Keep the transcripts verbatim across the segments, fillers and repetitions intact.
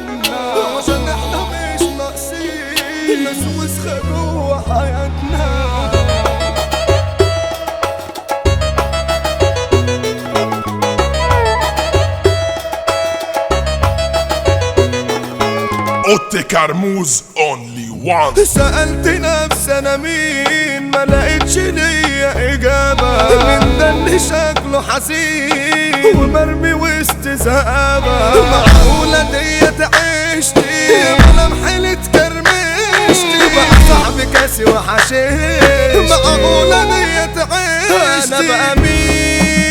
عنا، عشان احنا مش ناقصين ناس وسخة جوا حياتنا. اوتي كرموز اونلي وان. سألت نفسي انا مين، ما لقيتش ليا اجابة من ده اللي شكله حزين ومرمي وسط زقابة. معقولة ديت عشتي ملامحي اتكرمشتي بقى صاحبي كاسي وحشيشتي. معقولة ديت عشتي انا بقى مين؟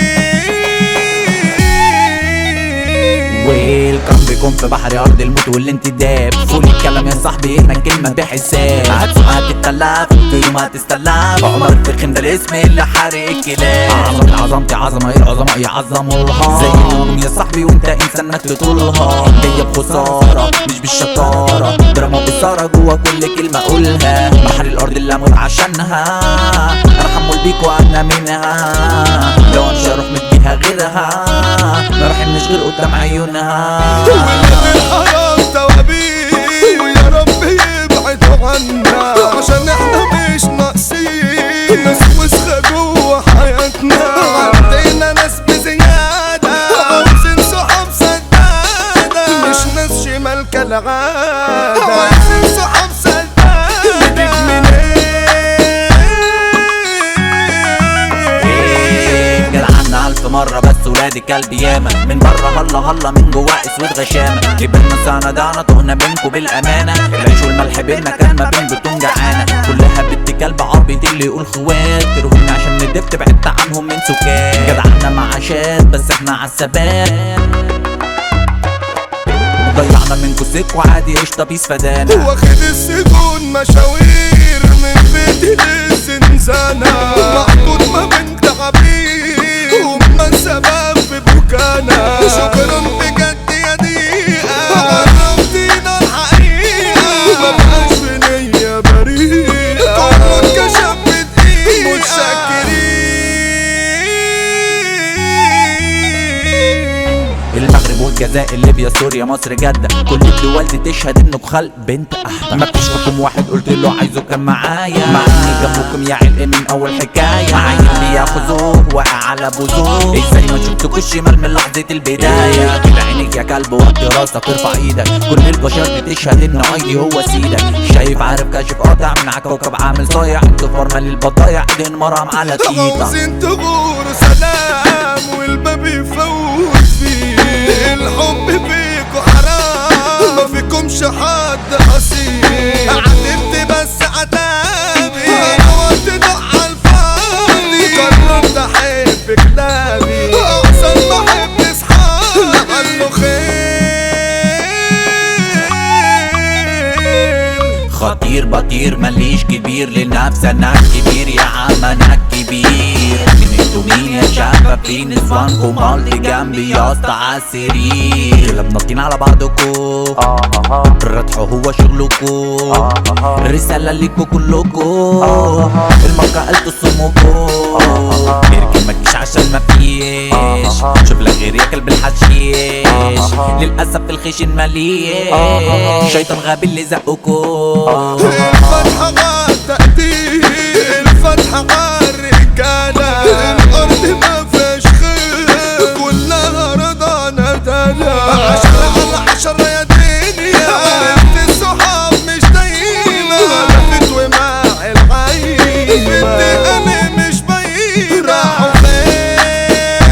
ويلكم بكم في بحر ارض الموت والانتداب. فول الكلام يا صاحبي هنا الكلمه بحساب. هتسوق هتتلف في يوم هتستلف. عمر الفخم ده الاسم اللي حارق الكلاب. عظمتي عظمتي عظمه العظماء يعظموها. زي النجوم يا صاحبي وانت انسان انك تطولها. جايه بخساره مش بالشطاره، دراما وإثارة جوا كل كلمه اقولها. بحر الارض اللي اموت عشانها، ارحم بيك وانا منها. لو امشي اروح مديها غيرها، ما رحمنيش غير قدام عيونها. ولاد الحرام توابين ويا رب يبعدوا عنا، عشان احنا مش ناقصين ناس وسخة جوا حياتنا. عندنا ناس بزيادة عاوزين صحاب سدادة، مش ناس شمال كالعادة. عاوزين صحاب سدادة نجيب منين؟ جدعنا ألف مرة بس ولادي كلب ياما. من بره هلا هلا من جوا اسود غشامة. كبرنا سندانا تهنا بينكو بالأمانة. العيش والملح بينا كان ما بين بتون جعانة. كلها بنت كلب عبيط اللي يقول خوات. كرهونا عشان ندفت بعدت عنهم من سكان. جدعنا معاشات بس احنا عالثبات. ضيعنا منكو سك وعادي قشطة بيس فدانا. واخد السجون مشاوير من بيتي للزنزانة. محطوط ما بين تعابير وما السبب في بكانا. شكرا بجد يا دقيقة عرفتينا الحقيقة، مبقاش في نية بريئة كله اتكشف بدقيقة. متشكرين. المغرب والجزائر ليبيا سوريا مصر جدة، كل الدول دي تشهد انه بخلق بنت احدى. ما فيش حكم واحد قلت له عايزه كان معايا، مع اني جنبكم يا علق من اول حكاية. معايا اللي ياخذوه واقع على بوزوه. ازاي ما شفتكوا الشمال من لحظة البداية؟ كده عينيك يا كلب وقت راسك ارفع ايدك. كل البشر دي تشهد ان ايدي هو سيدك. شايف عارف كاشف قاطع من عكوكب عامل صايع. انتوا فرمة للبضايع ايدين مرهم على تيتا. عاوزين تغوروا سلام والباب يفوت فيه. الحب فيكوا حرام ما فيكمش حد اصيل. عاتبت بس عتابي وقت ضع الفاضي. قررت احب كلابي احسن ما احب اصحابي. لعله خير. خطير بطير ماليش كبير للنفس انا كبير يا عم انا كبير. من انتوا مين يا شباب؟ في نسوانكم قلبي جنبي يا اسطى عالسرير. كده بنطين على بعضكو الرتح هو شغلكو. الرسالة ليكو كلكو المركة قلتوا صمكو. اركن متجيش عشان مفيش. شوف لك غير يا كلب الحشيش. للأسف الخشن مليش. شيطان غبي اللي زقكو. الفتحة غار تقدير. الفتحة غار رجالة. الأرض ما فيهاش خير كلها رضا ندالة. عشرة على عشرة يا دنيا. انت الصحاب مش دايمة. لفت ومع العين بدي انا مش باين. راحوا فين؟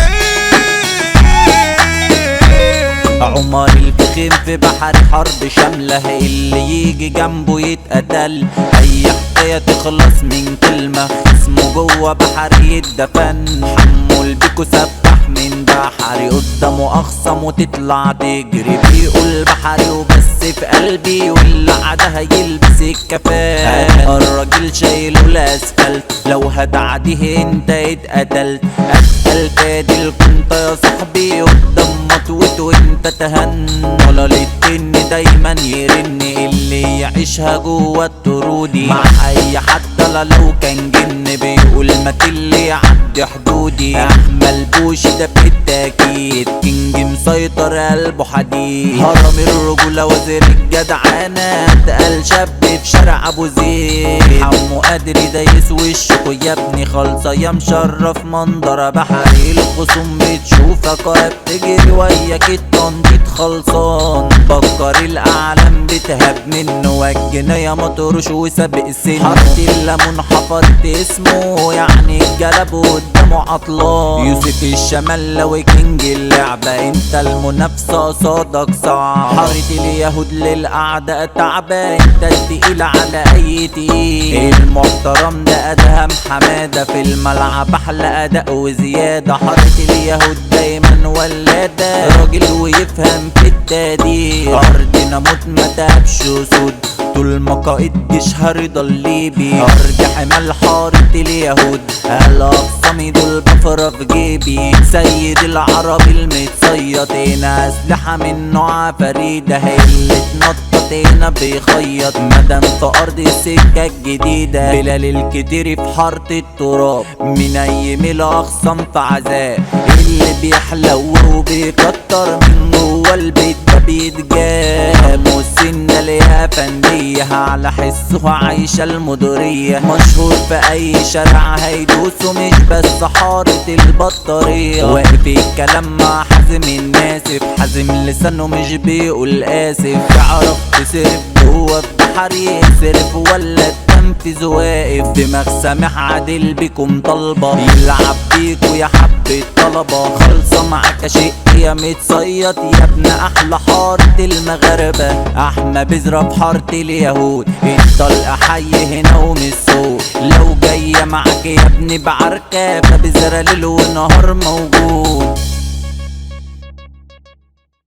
عمر الفخم في بحر حرب شاملة. اللي يجي جنبه يتقتل. اي حكاية تخلص من كلمة اسمه جوه بحر يتدفن. حمول بيكو سبح من بحري قدامه اخصم وتطلع تجري. بيقول بحري وبس في قلبي واللي عادها يلبس الكفان. الراجل شايله الاسفلت لو هتعديه انت اتقتلت. اتقل تادل كنت يا صاحبي قدام مطوت وانت تهن. ولا للتن دايما يرن اللي يعيشها جوه الطرودي. مع اي حتى لو كان جن بيقول ما اللي يعدي حدودي. احمل بوش ده بالتاكيد الحديد كينج مسيطر قلبه حديد هرم الرجولة وزير الجدعانة اتقل شاب في شارع ابو زيد حمو قادر دايس وشكو يا ابني خالصة يا مشرف منظر بحري الخصوم بتشوفك وهي بتجري وياك التنطيط خلصان بكر الاعلام بتهب منه والجناية مطروش وسابق السن حط الليمون حفرت اسمه يعني الجلب قدامه عطلان يوسف الشمال لو كينج اللعبة انت المنافسة قصادك صعب حارة اليهود للأعداء تعبة انت التقيل على اي تقيل المحترم ده ادهم حمادة في الملعب احلى اداء وزيادة حارة اليهود دايما ولادة راجل ويفهم في التقدير ارضنا موت ما تهبش سود طول ما قائد جيش هرضى الليبي ارجع حمال حارة اليهود الاقسامي دول بفرة في جيبي سيد العرب المتصيط هنا اسلحة من نوع فريدة هي اللي اتنطط هنا بيخيط مدام في ارض السكة الجديدة بلال الكتير في حارة التراب منيم الاقسام في عذاب اللي بيحلو وبيكتر من جوه البيت ده بيتجاب والسنة ليها فندية على حسه عايشة المدورية مشهور في اي شارع هيدوسه مش بس حارة البطارية واقف الكلام مع حازم الناسف حازم لسانه مش بيقول اسف تعرف تصرف جوه في بحري صرف ولا التنفيذ واقف دماغ سامح عادل بيكم طالبة يلعب بيكو يا حبة طلبة خالصة معاك شيء يا متصيط يا ابن احلى حارة المغاربة احمى بذرة في حارة اليهود الطلقة حي هنا ومش صوت لو جاية معاك يا ابني بعركة فبذرة ليل ونهار موجود